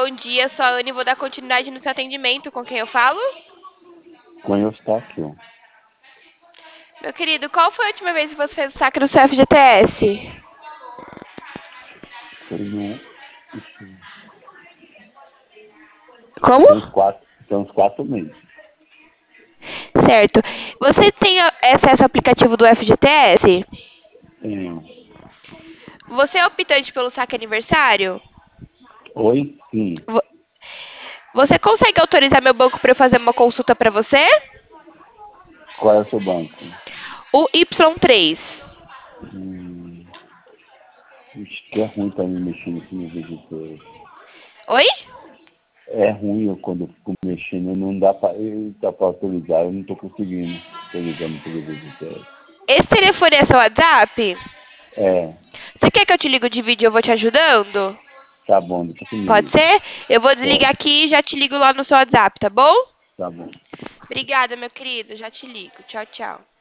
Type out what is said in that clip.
Bom dia, sou a Anne e vou dar continuidade no seu atendimento. Com quem eu falo? Com Eustáquio. Meu querido, qual foi a última vez que você fez o saque no seu FGTS? Foi no. Ixi, Como? tem uns 4 meses. Certo. Você tem acesso ao aplicativo do FGTS? Tenho. Você é optante pelo saque aniversário? Oi? Sim. Vo- Você consegue autorizar meu banco para eu fazer uma consulta para você? Qual é o seu banco? O Y3. Hum, Acho que é ruim pra mim mexer nesse meu vegetal. Oi? É ruim quando eu fico mexendo, não dá pra autorizar, eu não tô conseguindo autorizar no vegetal. Esse telefone é seu WhatsApp? É, Você quer que eu te ligo de vídeo e eu vou te ajudando? tá bom, depois você me Pode liga. ser? Eu vou desligar Pode, aqui e já te ligo lá no seu WhatsApp, tá bom? tá bom. Obrigada, meu querido. Já te ligo. Tchau, tchau.